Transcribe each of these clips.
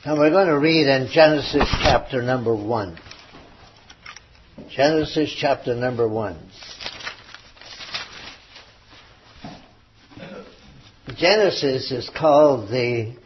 And we're going to read in Genesis chapter number 1. Genesis chapter number 1. Genesis is called the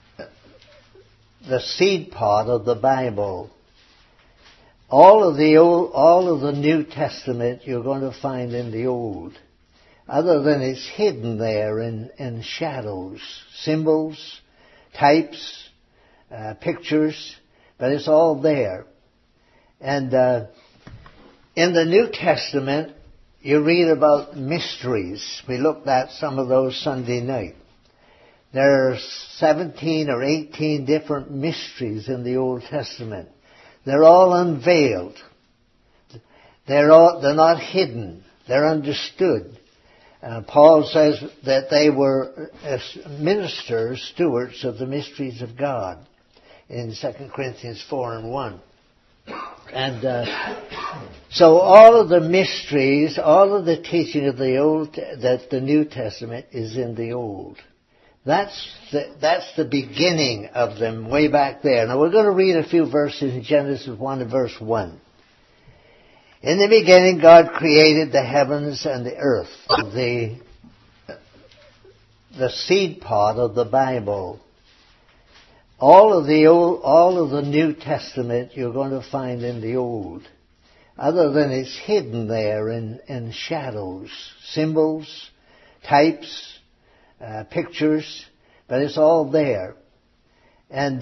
seed pod of the Bible. All of the New Testament you're going to find in the Old, other than it's hidden there in shadows, symbols, types, pictures, but it's all there. And in the New Testament, you read about mysteries. We looked at some of those Sunday night. There are 17 or 18 different mysteries in the Old Testament. They're all unveiled. They're not hidden. They're understood. Paul says that they were ministers, stewards of the mysteries of God in 2 Corinthians 4:1. And so all of the mysteries, all of the teaching of the New Testament is in the Old. That's the beginning of them way back there. Now we're going to read a few verses in Genesis 1 and verse 1. In the beginning God created the heavens and the earth. The seed pod of the Bible. All of the New Testament you're going to find in the Old, other than it's hidden there in shadows, symbols, types, pictures, but it's all there. And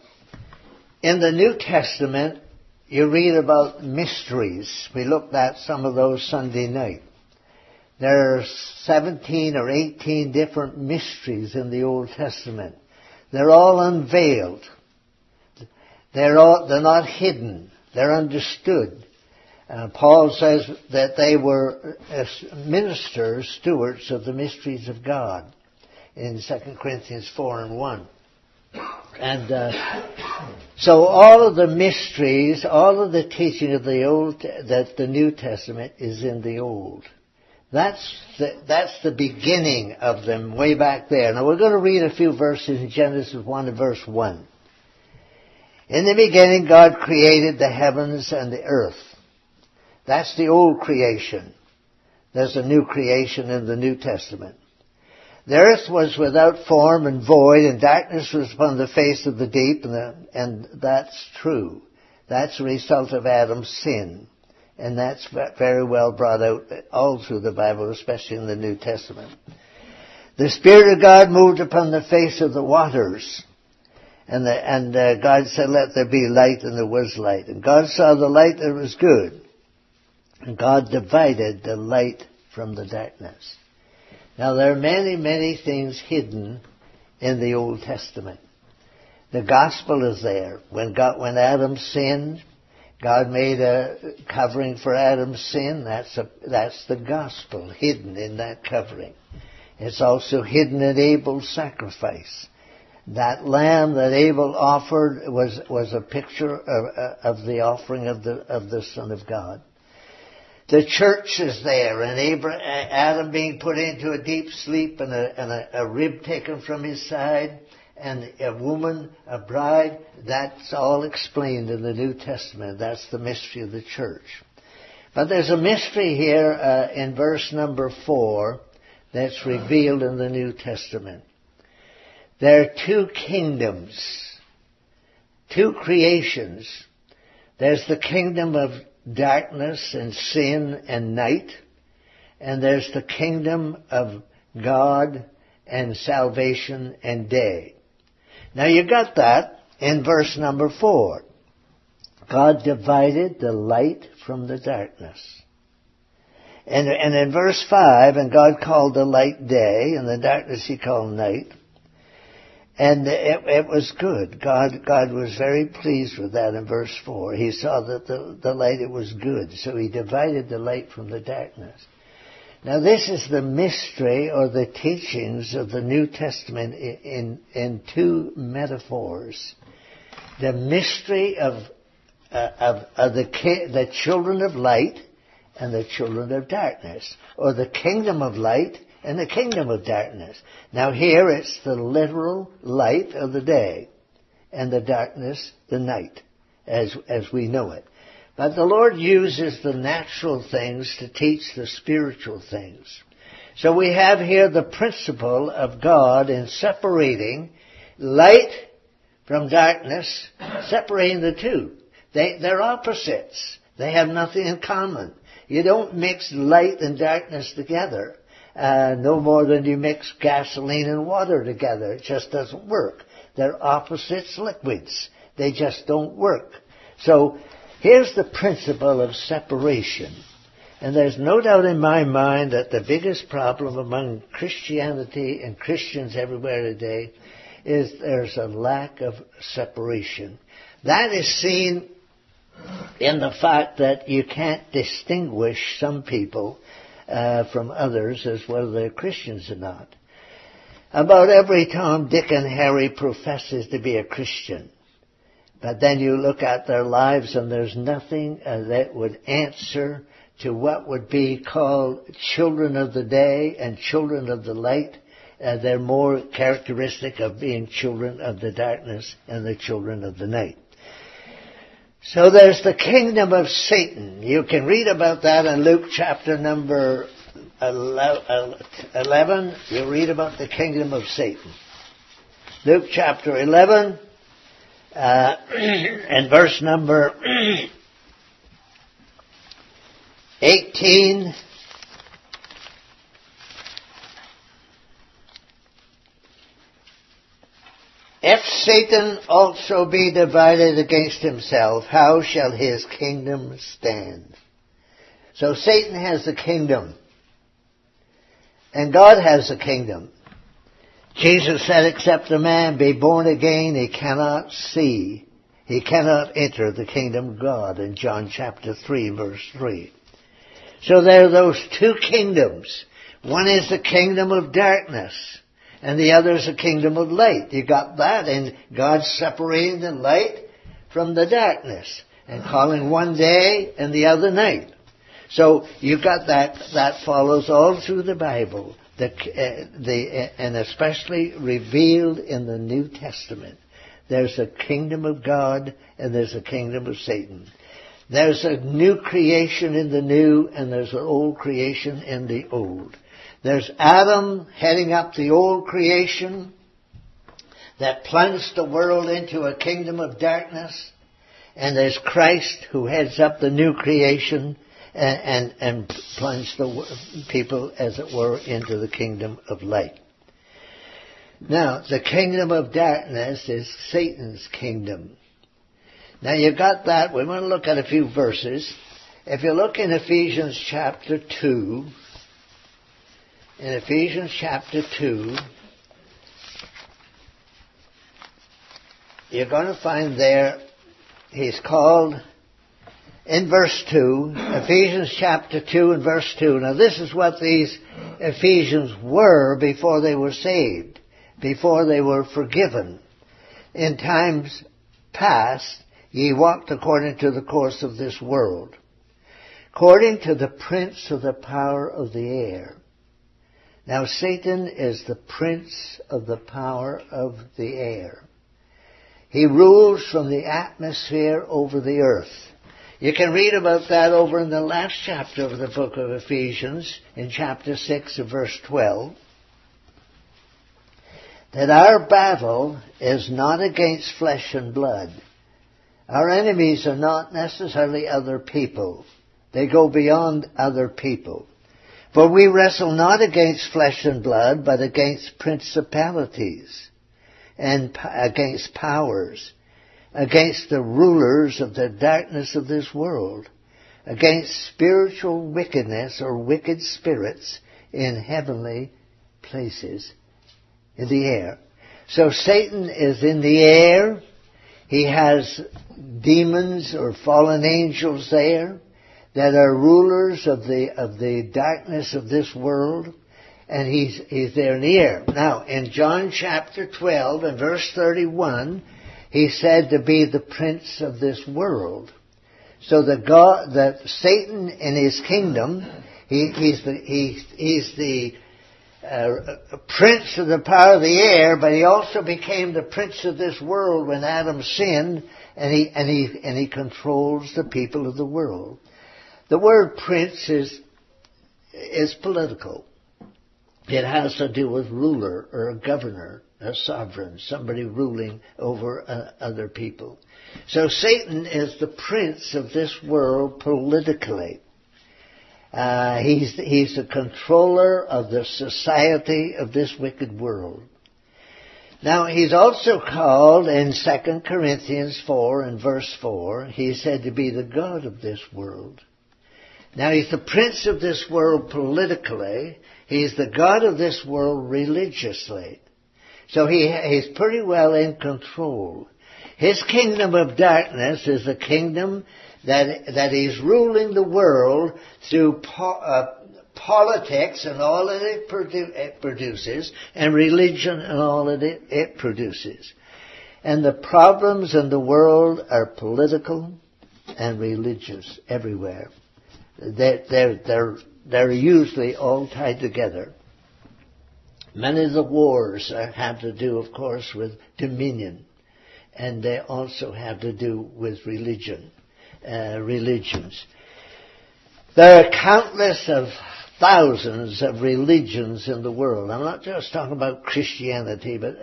in the New Testament, you read about mysteries. We looked at some of those Sunday night. There are 17 or 18 different mysteries in the Old Testament. They're all unveiled. They're not hidden. They're understood. Paul says that they were ministers, stewards of the mysteries of God in 2 Corinthians 4:1. And so all of the mysteries, all of the teaching of the New Testament is in the Old. That's the beginning of them way back there. Now we're going to read a few verses in Genesis 1 and verse 1. In the beginning God created the heavens and the earth. That's the old creation. There's a new creation in the New Testament. The earth was without form and void, and darkness was upon the face of the deep, and that's true. That's a result of Adam's sin. And that's very well brought out all through the Bible, especially in the New Testament. The Spirit of God moved upon the face of the waters. And God said, let there be light, and there was light. And God saw the light that was good. And God divided the light from the darkness. Now there are many, many things hidden in the Old Testament. The gospel is there. When Adam sinned, God made a covering for Adam's sin. That's the gospel, hidden in that covering. It's also hidden in Abel's sacrifice. That lamb that Abel offered was a picture of the offering of the Son of God. The church is there, and Adam being put into a deep sleep, and a rib taken from his side, and a woman, a bride. That's all explained in the New Testament. That's the mystery of the church. But there's a mystery here in verse number 4 that's revealed in the New Testament. There are two kingdoms, two creations. There's the kingdom of darkness and sin and night, and there's the kingdom of God and salvation and day. Now you got that in verse number 4. God divided the light from the darkness. And in verse 5, and God called the light day, and the darkness he called night. And it was good. God was very pleased with that in verse 4. He saw that the light, it was good. So he divided the light from the darkness. Now this is the mystery or the teachings of the New Testament in two metaphors. The mystery of the children of light and the children of darkness, or the kingdom of light and the kingdom of darkness. Now here it's the literal light of the day. and the darkness, the night, as we know it. But the Lord uses the natural things to teach the spiritual things. So we have here the principle of God in separating light from darkness, separating the two. They're opposites. They have nothing in common. You don't mix light and darkness together, no more than you mix gasoline and water together. It just doesn't work. They're opposites liquids. They just don't work. So here's the principle of separation. And there's no doubt in my mind that the biggest problem among Christianity and Christians everywhere today is there's a lack of separation. That is seen in the fact that you can't distinguish some people from others as whether they're Christians or not. About every Tom, Dick, and Harry professes to be a Christian. But then you look at their lives and there's nothing that would answer to what would be called children of the day and children of the light. They're more characteristic of being children of the darkness and the children of the night. So there's the kingdom of Satan. You can read about that in Luke chapter number 11. You'll read about the kingdom of Satan. Luke chapter 11 and verse number 18. If Satan also be divided against himself, how shall his kingdom stand? So Satan has a kingdom. And God has a kingdom. Jesus said, except a man be born again, he cannot see. He cannot enter the kingdom of God in John chapter 3, verse 3. So there are those two kingdoms. One is the kingdom of darkness, and the other is the kingdom of light. You got that, and God separating the light from the darkness, and calling one day and the other night. So you got that. That follows all through the Bible, and especially revealed in the New Testament. There's a kingdom of God, and there's a kingdom of Satan. There's a new creation in the new, and there's an old creation in the old. There's Adam heading up the old creation that plunged the world into a kingdom of darkness. And there's Christ who heads up the new creation and plunged the people, as it were, into the kingdom of light. Now, the kingdom of darkness is Satan's kingdom. Now, you got that. We want to look at a few verses. If you look in Ephesians chapter 2, in Ephesians chapter 2, you're going to find there, he's called, in verse 2, Ephesians chapter 2 and verse 2. Now this is what these Ephesians were before they were saved, before they were forgiven. In times past, ye walked according to the course of this world, according to the prince of the power of the air. Now Satan is the prince of the power of the air. He rules from the atmosphere over the earth. You can read about that over in the last chapter of the book of Ephesians, in chapter 6 and verse 12. That our battle is not against flesh and blood. Our enemies are not necessarily other people. They go beyond other people. For we wrestle not against flesh and blood, but against principalities and against powers, against the rulers of the darkness of this world, against spiritual wickedness or wicked spirits in heavenly places in the air. So Satan is in the air. He has demons or fallen angels there that are rulers of the darkness of this world, and he's there in the air. Now, in John chapter 12 and verse 31, he's said to be the prince of this world. So that Satan in his kingdom, he's the prince of the power of the air, but he also became the prince of this world when Adam sinned, and he controls the people of the world. The word prince is political. It has to do with ruler or a governor, a sovereign, somebody ruling over other people. So Satan is the prince of this world politically. He's the controller of the society of this wicked world. Now, he's also called in 2 Corinthians 4 and verse 4, he's said to be the god of this world. Now, he's the prince of this world politically. He's the god of this world religiously. So he's pretty well in control. His kingdom of darkness is a kingdom that he's ruling the world through politics and all that it produces, and religion and all that it produces. And the problems in the world are political and religious everywhere. They're usually all tied together. Many of the wars have to do, of course, with dominion, and they also have to do with religions. There are countless of thousands of religions in the world. I'm not just talking about Christianity, but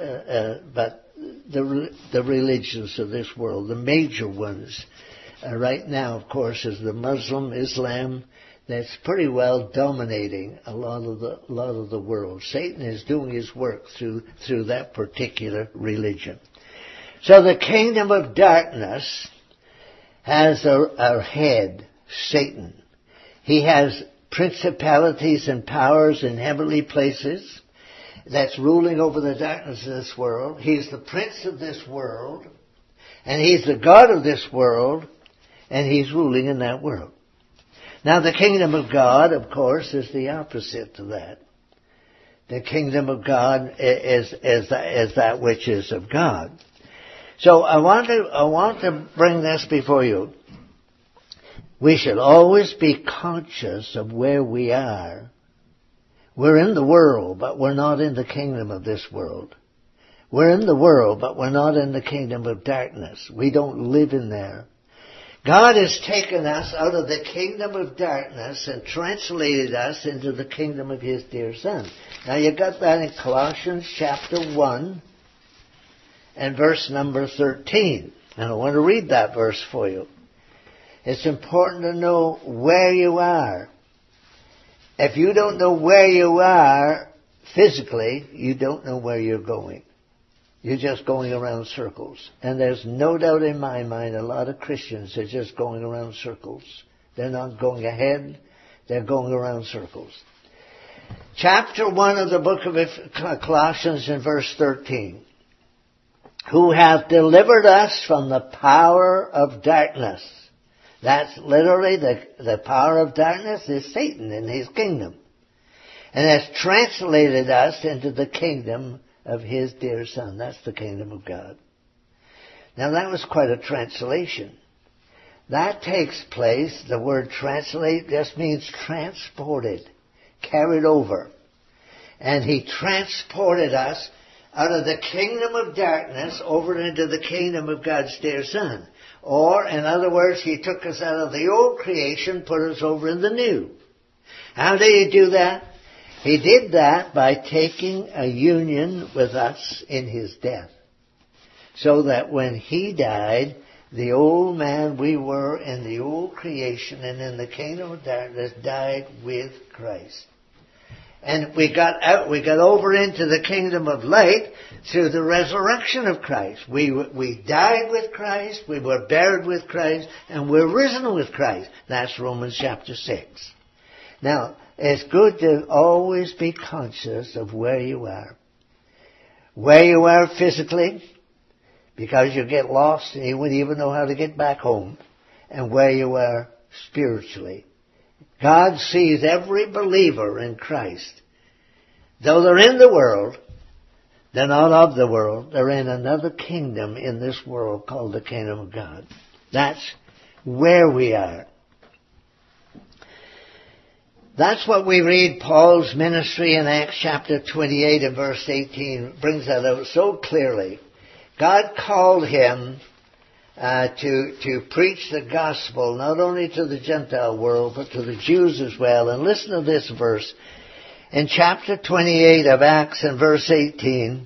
the religions of this world, the major ones. Right now, of course, is the Muslim Islam. That's pretty well dominating a lot of the world. Satan is doing his work through that particular religion. So the kingdom of darkness has our head, Satan. He has principalities and powers in heavenly places that's ruling over the darkness of this world. He's the prince of this world, and he's the god of this world, and he's ruling in that world. Now, the kingdom of God, of course, is the opposite to that. The kingdom of God is that which is of God. So I want to bring this before you. We should always be conscious of where we are. We're in the world, but we're not in the kingdom of this world. We're in the world, but we're not in the kingdom of darkness. We don't live in there. God has taken us out of the kingdom of darkness and translated us into the kingdom of His dear Son. Now you got that in Colossians chapter 1 and verse number 13. And I want to read that verse for you. It's important to know where you are. If you don't know where you are physically, you don't know where you're going. You're just going around circles. And there's no doubt in my mind a lot of Christians are just going around circles. They're not going ahead. They're going around circles. Chapter 1 of the book of Colossians in verse 13. Who have delivered us from the power of darkness. That's literally the power of darkness is Satan and his kingdom. And has translated us into the kingdom of His dear Son. That's the kingdom of God. Now that was quite a translation. That takes place, the word translate just means transported, carried over. And He transported us out of the kingdom of darkness over into the kingdom of God's dear Son. Or, in other words, He took us out of the old creation, put us over in the new. How did He do that? He did that by taking a union with us in His death. So that when He died, the old man we were in the old creation and in the kingdom of darkness died with Christ. And we got over into the kingdom of light through the resurrection of Christ. We died with Christ, we were buried with Christ, and we're risen with Christ. That's Romans chapter 6. Now, it's good to always be conscious of where you are. Where you are physically, because you get lost and you wouldn't even know how to get back home. And where you are spiritually. God sees every believer in Christ. Though they're in the world, they're not of the world. They're in another kingdom in this world called the kingdom of God. That's where we are. That's what we read. Paul's ministry in Acts chapter 28 and verse 18 brings that out so clearly. God called him to preach the gospel not only to the Gentile world but to the Jews as well. And listen to this verse. In chapter 28 of Acts and verse 18,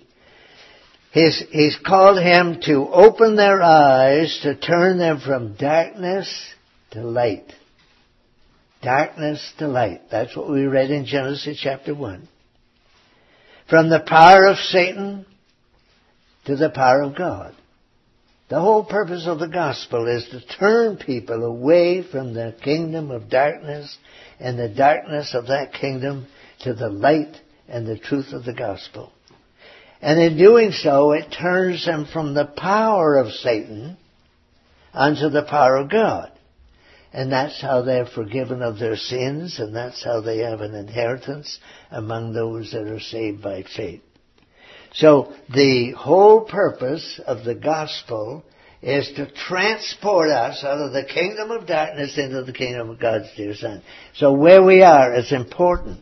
he's called him to open their eyes, to turn them from darkness to light. Darkness to light. That's what we read in Genesis chapter 1. From the power of Satan to the power of God. The whole purpose of the gospel is to turn people away from the kingdom of darkness and the darkness of that kingdom to the light and the truth of the gospel. And in doing so, it turns them from the power of Satan unto the power of God. And that's how they're forgiven of their sins, and that's how they have an inheritance among those that are saved by faith. So the whole purpose of the gospel is to transport us out of the kingdom of darkness into the kingdom of God's dear Son. So where we are, it's important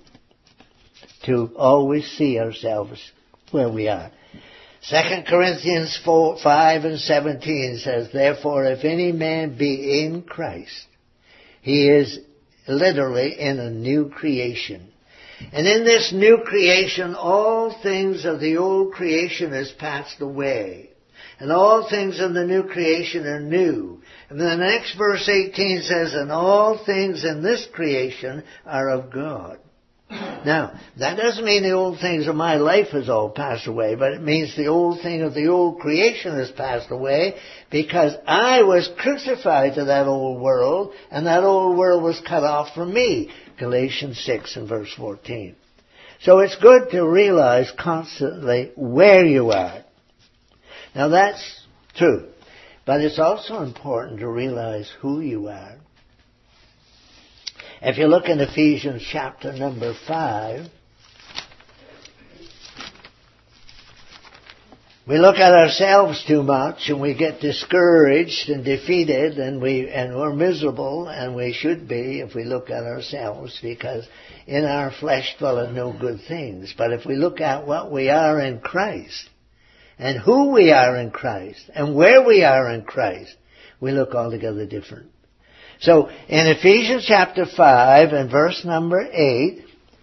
to always see ourselves where we are. 2 Corinthians 5 and 17 says, therefore, if any man be in Christ, he is literally in a new creation. And in this new creation, all things of the old creation has passed away. And all things in the new creation are new. And then the next verse 18 says, and all things in this creation are of God. Now, that doesn't mean the old things of my life has all passed away, but it means the old thing of the old creation has passed away because I was crucified to that old world, and that old world was cut off from me. Galatians 6 and verse 14. So it's good to realize constantly where you are. Now that's true, but it's also important to realize who you are. If you look in Ephesians chapter number 5, we look at ourselves too much and we get discouraged and defeated and we're miserable, and we should be if we look at ourselves, because in our flesh dwelleth no good things. But if we look at what we are in Christ and who we are in Christ and where we are in Christ, we look altogether different. So, in Ephesians chapter 5 and verse number 8,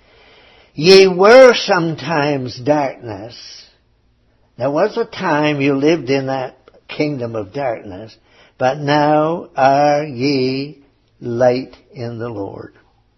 ye were sometimes darkness. There was a time you lived in that kingdom of darkness, but now are ye light in the Lord.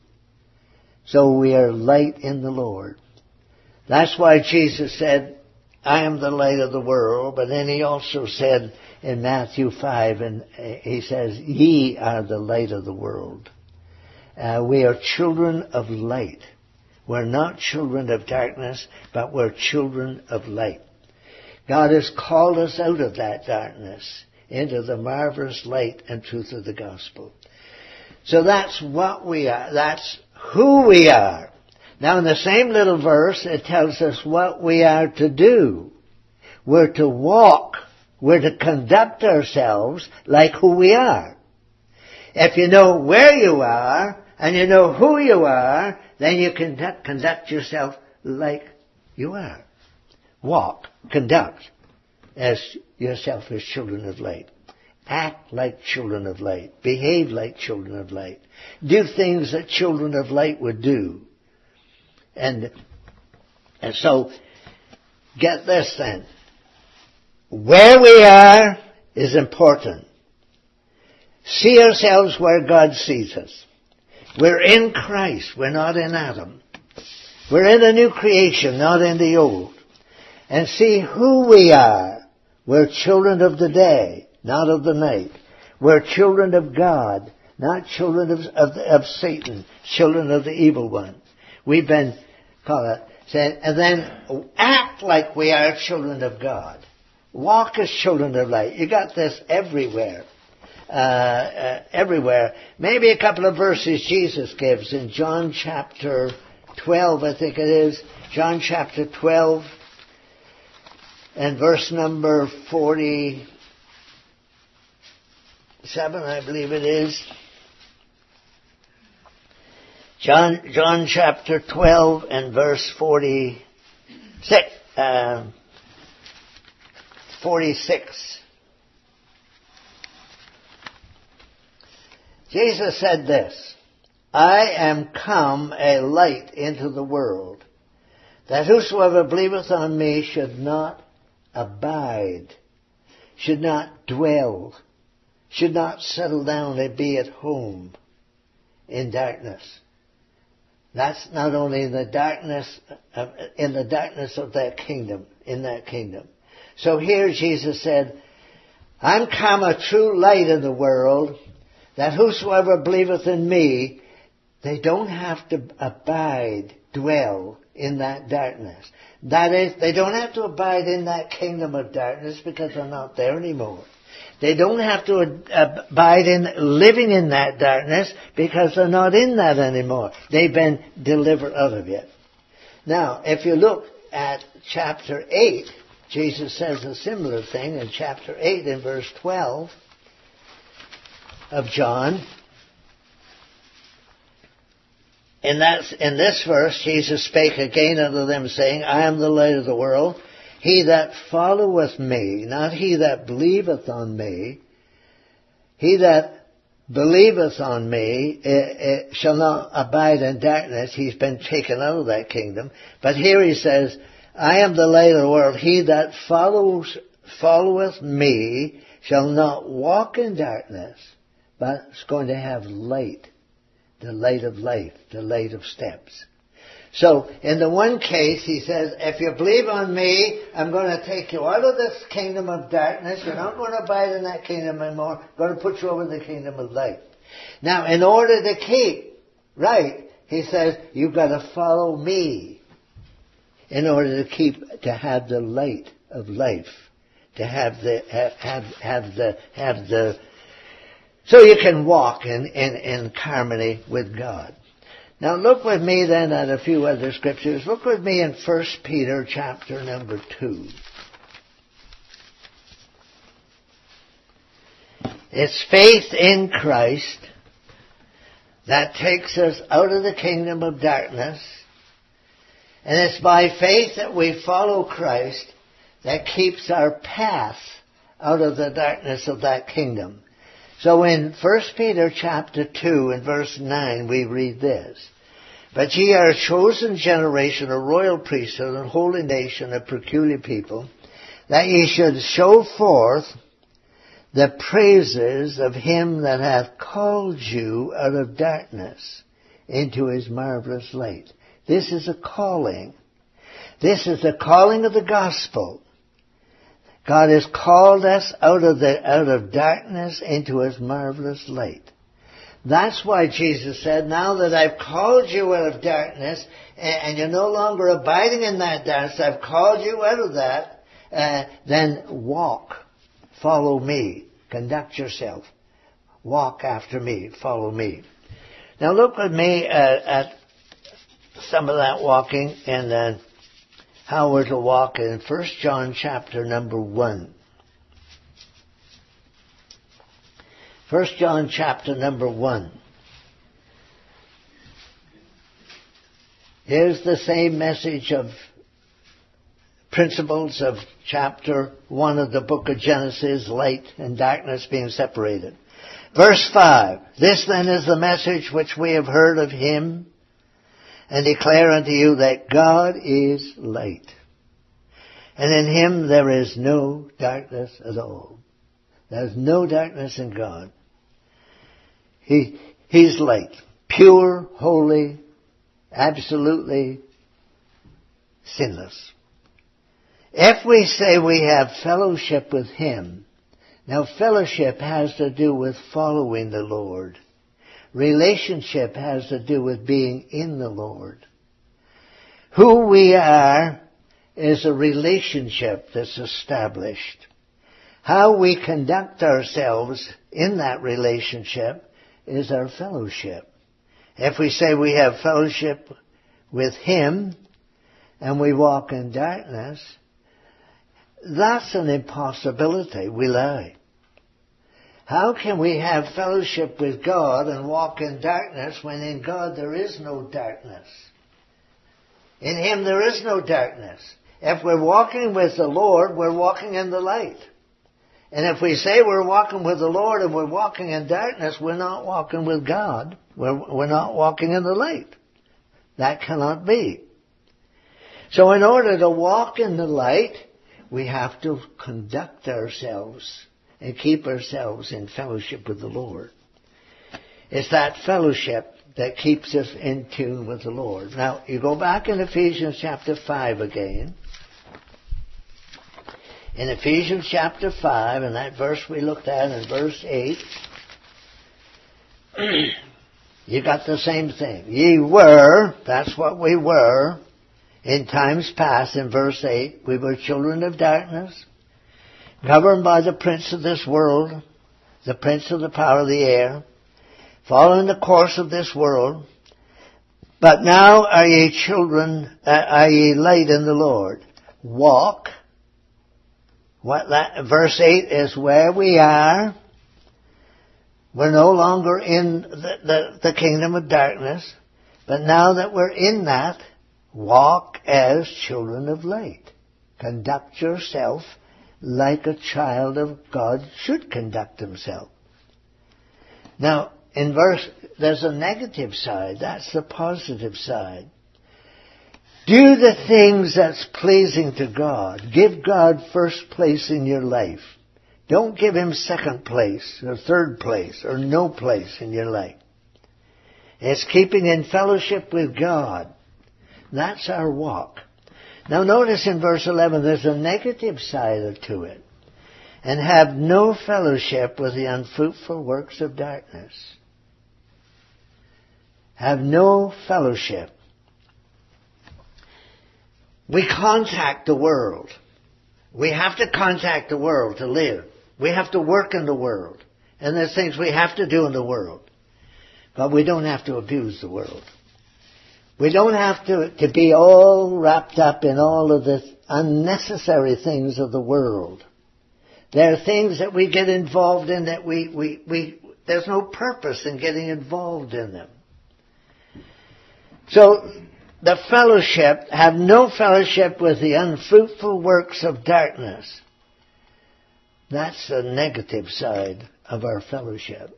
So we are light in the Lord. That's why Jesus said, I am the light of the world, but then he also said in Matthew 5, and he says, ye are the light of the world. We are children of light. We're not children of darkness, but we're children of light. God has called us out of that darkness into the marvelous light and truth of the gospel. So that's what we are. That's who we are. Now in the same little verse, it tells us what we are to do. We're to walk. We're to conduct ourselves like who we are. If you know where you are and you know who you are, then you can conduct yourself like you are. Walk, conduct as yourself as children of light. Act like children of light. Behave like children of light. Do things that children of light would do. And so, get this then. Where we are is important. See ourselves where God sees us. We're in Christ. We're not in Adam. We're in a new creation, not in the old. And see who we are. We're children of the day, not of the night. We're children of God, not children of Satan, children of the evil one. We've been called that. And then act like we are children of God. Walk as children of light. You got this everywhere. Everywhere. Maybe a couple of verses Jesus gives in John chapter 12, I think it is. John chapter 12 and verse number 47, I believe it is. John chapter 12 and verse 46. Jesus said this, I am come a light into the world, that whosoever believeth on me should not abide, should not dwell, should not settle down and be at home in darkness. That's not only in the darkness of that kingdom, in that kingdom. So here Jesus said, I'm come a true light in the world, that whosoever believeth in me, they don't have to abide, dwell in that darkness. That is, they don't have to abide in that kingdom of darkness because they're not there anymore. They don't have to abide in living in that darkness because they're not in that anymore. They've been delivered out of it. Now, if you look at chapter 8, Jesus says a similar thing in chapter 8 in verse 12 of John. In this verse, Jesus spake again unto them, saying, I am the light of the world. He that followeth me, not he that believeth on me, he that believeth on me shall not abide in darkness. He's been taken out of that kingdom. But here he says, I am the light of the world. He that followeth me shall not walk in darkness, but is going to have light. The light of life, the light of steps. So, in the one case, he says, if you believe on me, I'm going to take you out of this kingdom of darkness. You're not going to abide in that kingdom anymore. I'm going to put you over in the kingdom of light. Now, in order to keep right, he says, you've got to follow me in order to have the light of life. To have the so you can walk in harmony with God. Now look with me then at a few other scriptures. Look with me in 1 Peter chapter number 2. It's faith in Christ that takes us out of the kingdom of darkness. And it's by faith that we follow Christ that keeps our path out of the darkness of that kingdom. So in 1 Peter chapter 2 and verse 9 we read this. But ye are a chosen generation, a royal priesthood, a holy nation, a peculiar people, that ye should show forth the praises of him that hath called you out of darkness into his marvelous light. This is a calling. This is the calling of the gospel. God has called us out of darkness into his marvelous light. That's why Jesus said, now that I've called you out of darkness, and you're no longer abiding in that darkness, I've called you out of that, then walk, follow me, conduct yourself, walk after me, follow me. Now look with me at some of that walking, and then how we're to walk in 1 John chapter number 1. 1 John chapter number 1. Here's the same message of principles of chapter 1 of the book of Genesis, light and darkness being separated. Verse 5. This then is the message which we have heard of him, and declare unto you that God is light, and in him there is no darkness at all. There's no darkness in God. He's light, pure, holy, absolutely sinless. If we say we have fellowship with him, now fellowship has to do with following the Lord. Relationship has to do with being in the Lord. Who we are is a relationship that's established. How we conduct ourselves in that relationship is our fellowship. If we say we have fellowship with him and we walk in darkness, that's an impossibility. We lie. How can we have fellowship with God and walk in darkness when in God there is no darkness? In Him there is no darkness. If we're walking with the Lord, we're walking in the light. And if we say we're walking with the Lord and we're walking in darkness, we're not walking with God. We're not walking in the light. That cannot be. So in order to walk in the light, we have to conduct ourselves and keep ourselves in fellowship with the Lord. It's that fellowship that keeps us in tune with the Lord. Now, you go back in Ephesians chapter 5 again. In Ephesians chapter 5, and that verse we looked at in verse 8, you got the same thing. Ye were, that's what we were, in times past, in verse 8, we were children of darkness, governed by the prince of this world, the prince of the power of the air, following the course of this world. But now are ye children, are ye light in the Lord. Walk. Verse 8 is where we are. We're no longer in the kingdom of darkness. But now that we're in that, walk as children of light. Conduct yourself like a child of God should conduct himself. Now, there's a negative side. That's the positive side. Do the things that's pleasing to God. Give God first place in your life. Don't give Him second place or third place or no place in your life. It's keeping in fellowship with God. That's our walk. Now notice in verse 11 there's a negative side to it. And have no fellowship with the unfruitful works of darkness. Have no fellowship. We contact the world. We have to contact the world to live. We have to work in the world. And there's things we have to do in the world. But we don't have to abuse the world. We don't have to be all wrapped up in all of the unnecessary things of the world. There are things that we get involved in that there's no purpose in getting involved in them. So, the fellowship, have no fellowship with the unfruitful works of darkness. That's the negative side of our fellowship.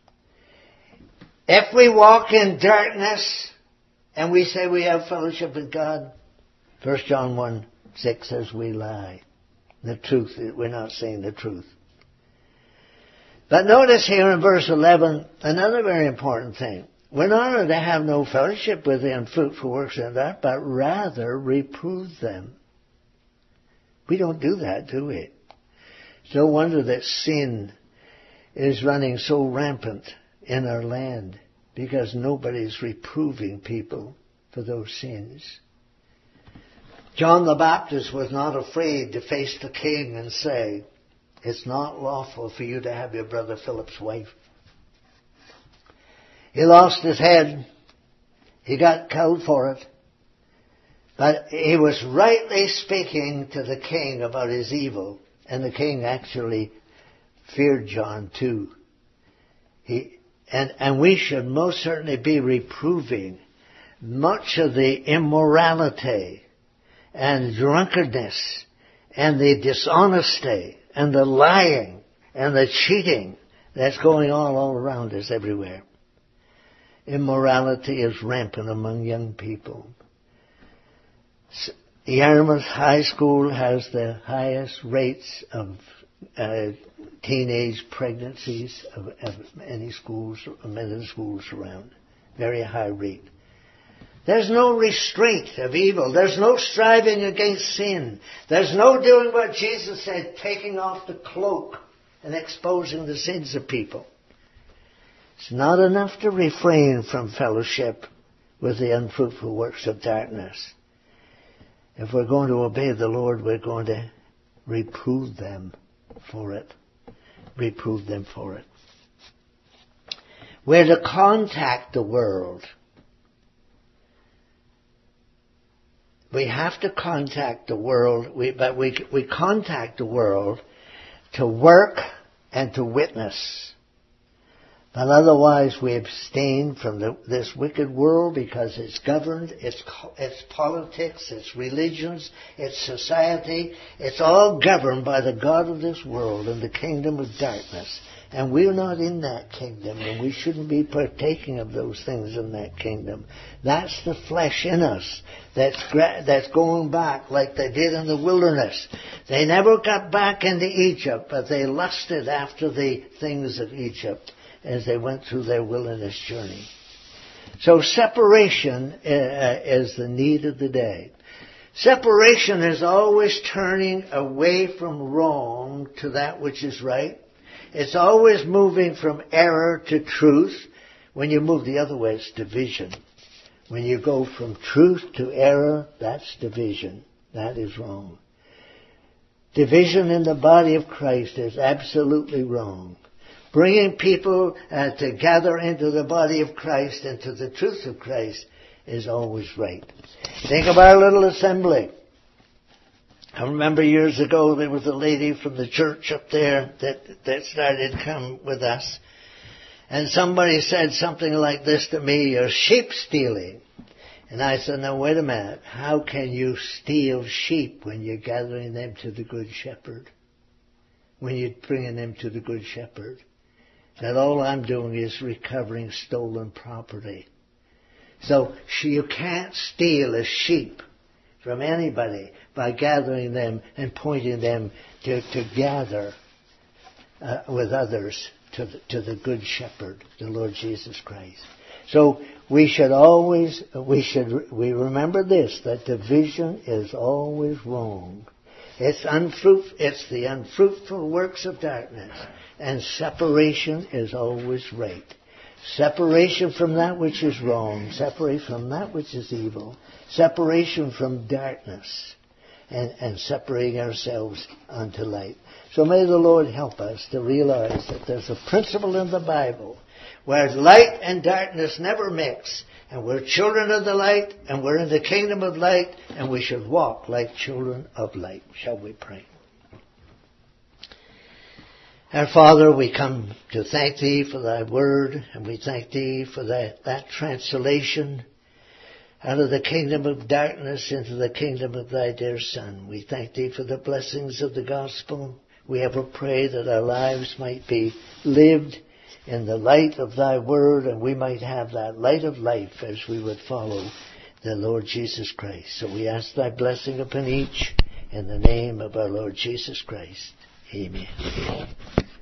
If we walk in darkness and we say we have fellowship with God, 1 John 1:6 says we lie. The truth, we're not saying the truth. But notice here in verse 11, another very important thing. We're not to have no fellowship with the unfruitful works of that, but rather reprove them. We don't do that, do we? It's no wonder that sin is running so rampant in our land, because nobody's reproving people for those sins. John the Baptist was not afraid to face the king and say, it's not lawful for you to have your brother Philip's wife. He lost his head. He got killed for it. But he was rightly speaking to the king about his evil. And the king actually feared John too. And we should most certainly be reproving much of the immorality and drunkenness and the dishonesty and the lying and the cheating that's going on all around us everywhere. Immorality is rampant among young people. Yarmouth High School has the highest rates of teenage pregnancies of any schools around. Very high rate. There's no restraint of evil. There's no striving against sin. There's no doing what Jesus said, taking off the cloak and exposing the sins of people. It's not enough to refrain from fellowship with the unfruitful works of darkness. If we're going to obey the Lord, we're going to reprove them for it. Reprove them for it. We're to contact the world. We have to contact the world, but we contact the world to work and to witness. But otherwise we abstain from this wicked world because it's governed, its politics, its religions, its society. It's all governed by the God of this world and the kingdom of darkness. And we're not in that kingdom, and we shouldn't be partaking of those things in that kingdom. That's the flesh in us that's going back like they did in the wilderness. They never got back into Egypt, but they lusted after the things of Egypt as they went through their wilderness journey. So separation is the need of the day. Separation is always turning away from wrong to that which is right. It's always moving from error to truth. When you move the other way, it's division. When you go from truth to error, that's division. That is wrong. Division in the body of Christ is absolutely wrong. Bringing people together into the body of Christ, into the truth of Christ, is always right. Think of our little assembly. I remember years ago there was a lady from the church up there that started to come with us. And somebody said something like this to me, "You're sheep stealing." And I said, "Now wait a minute. How can you steal sheep when you're gathering them to the Good Shepherd? When you're bringing them to the Good Shepherd? That all I'm doing is recovering stolen property." So you can't steal a sheep from anybody by gathering them and pointing them to gather with others to the Good Shepherd, the Lord Jesus Christ. So we remember this, that division is always wrong. It's the unfruitful works of darkness. And separation is always right. Separation from that which is wrong. Separation from that which is evil. Separation from darkness. And separating ourselves unto light. So may the Lord help us to realize that there's a principle in the Bible where light and darkness never mix. And we're children of the light, and we're in the kingdom of light, and we should walk like children of light. Shall we pray? Our Father, we come to thank Thee for Thy word, and we thank Thee for that translation out of the kingdom of darkness into the kingdom of Thy dear Son. We thank Thee for the blessings of the gospel. We ever pray that our lives might be lived in the light of Thy word, and we might have that light of life as we would follow the Lord Jesus Christ. So we ask Thy blessing upon each in the name of our Lord Jesus Christ. Amen.